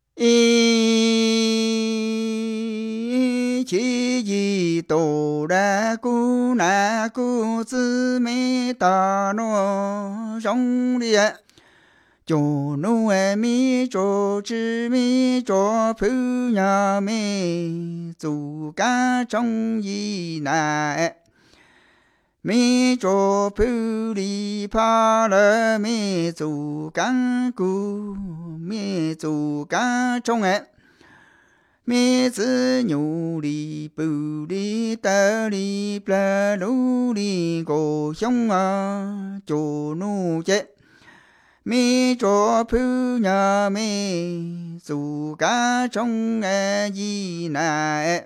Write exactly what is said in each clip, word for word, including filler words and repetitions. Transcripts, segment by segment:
一起一哆来咕那咕滋咪哒诺兄弟。cho nu e mi cho chi mi cho phu nhà mi dù ca trong yi na e mi cho phu li pa le mi dù ca cu mi dù ca trong e mi zi nhu li pu li ta li pla lu li go xiong a cho nu che mi cho phu nhà mi dù ca trong e gì na e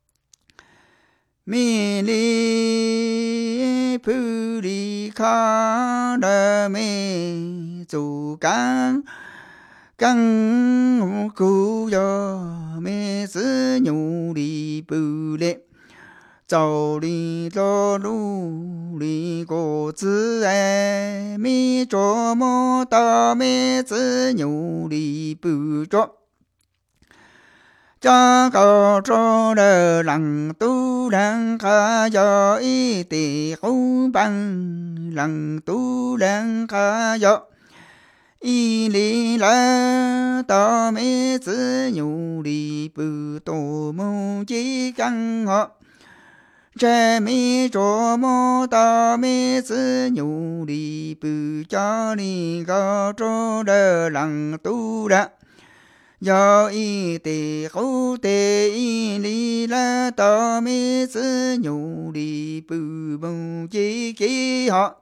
mi li phu li kha đa mi dù ca căng cu yo mi sư nhu li pu le châu li lo lu li cô zhi ai mi cho mo ta mi zhi nhu li bu cho cha cao cho de lăng tu lăng kha yo y ti hu bằng lăng tu lăng kha yo y li la ta mi zhi nhu li bu to mo chi căng ho trái mi cho mô ta mi sư nhu li bù cha li ga cho đơ lăng tu ra do y tê khâu tê y li la ta mi sư nhu li bù bù chi chi họ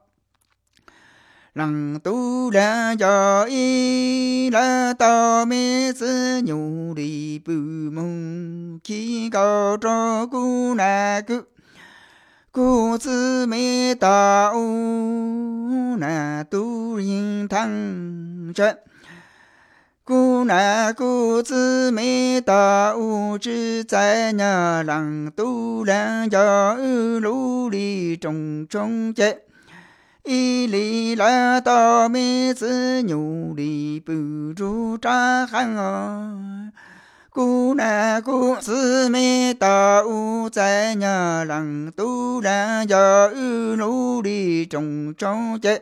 lăng tu ra do y la ta mi sư nhu li bù mù chi ga cho cu na cu cô tư mê ta u na tu yin thăng chân cô na cô tư mê ta u chứ在nhà lăng tu lăng cho ư lũ đi trồng trồng chế y li la ta mê tư nhu đi bù ru tra khăn cô na cô sư mê ta u在nhà lăng tu la do ư lũ đi trồng trồng chế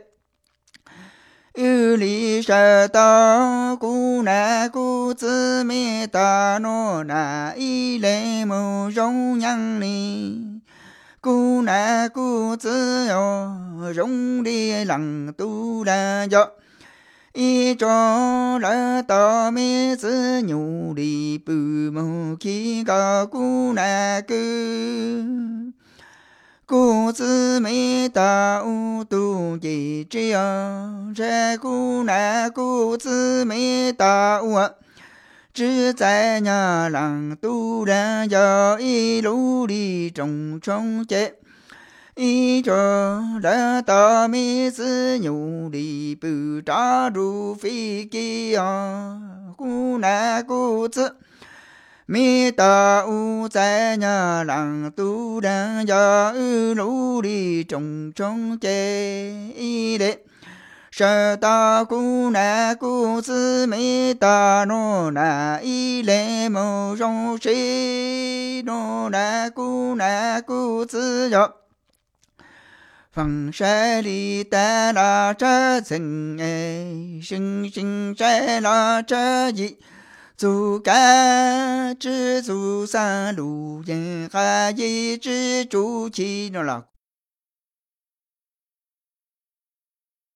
ư li sa ta cô na cô sư mê ta no na y lê mô rong nhang ni cô na cô sư yo rong đi lăng tu la do y cho la ta mi sư nhu li bù mô khi ga cu na cư cô sư mi ta u tu chi chi a ra cu na cô sư mi ta u a chứ在nhà lăng tu ra do y lũ đi trồng trồng chế y cho la ta mi sư nhu li bù tra ru phi ki a cu na cu sư mi ta u在nhà lăng tu ra do ư lũ đi trồng trồng chế y đệ sa ta cu na cu sư mi ta no na y lê mô rong si no na cu na cu sư yo phẳng sai li ta la cha sinh e sinh sinh sai la cha yi zu ca zhi zu sa lu yin ha yi zhi zhu qi no la